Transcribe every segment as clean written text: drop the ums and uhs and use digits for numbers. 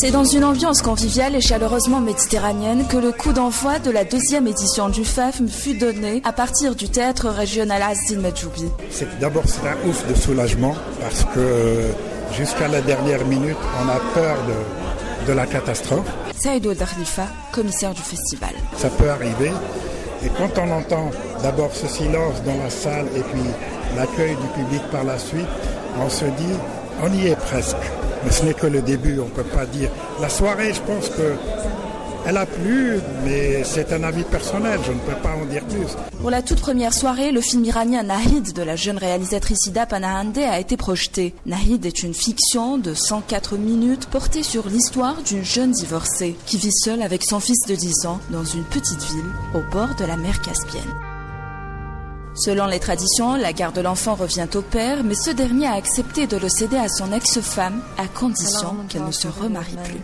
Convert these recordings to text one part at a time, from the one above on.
C'est dans une ambiance conviviale et chaleureusement méditerranéenne que le coup d'envoi de la 2e édition du FAFM fut donné à partir du théâtre régional Azdin Medjoubi. D'abord, c'est un ouf de soulagement parce que jusqu'à la dernière minute, on a peur de la catastrophe. Saïd Ould Khalifa, commissaire du festival. Ça peut arriver. Et quand on entend d'abord ce silence dans la salle et puis l'accueil du public par la suite, on se dit, on y est presque. Mais ce n'est que le début, on ne peut pas dire. La soirée, je pense qu'elle a plu, mais c'est un avis personnel, je ne peux pas en dire plus. Pour la toute première soirée, le film iranien Nahid de la jeune réalisatrice Ida Panahandeh a été projeté. Nahid est une fiction de 104 minutes portée sur l'histoire d'une jeune divorcée qui vit seule avec son fils de 10 ans dans une petite ville au bord de la mer Caspienne. Selon les traditions, la garde de l'enfant revient au père, mais ce dernier a accepté de le céder à son ex-femme à condition qu'elle ne se remarie plus.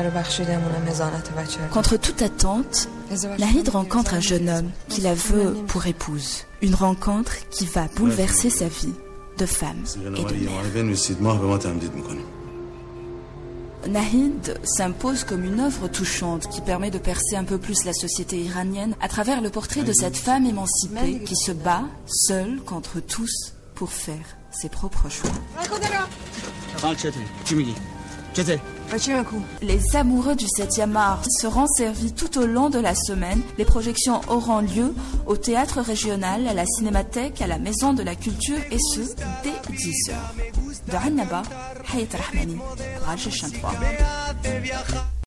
Contre toute attente, Nahid rencontre un jeune homme qui la veut pour épouse. Une rencontre qui va bouleverser sa vie de femme et de mère. Nahid s'impose comme une œuvre touchante qui permet de percer un peu plus la société iranienne à travers le portrait de cette femme émancipée qui se bat seule contre tous pour faire ses propres choix. Les amoureux du 7e art seront servis tout au long de la semaine. Les projections auront lieu au théâtre régional, à la cinémathèque, à la maison de la culture et ce, dès 10h. De Annaba, Hayat Rahmani, pour Al-Chachin 3.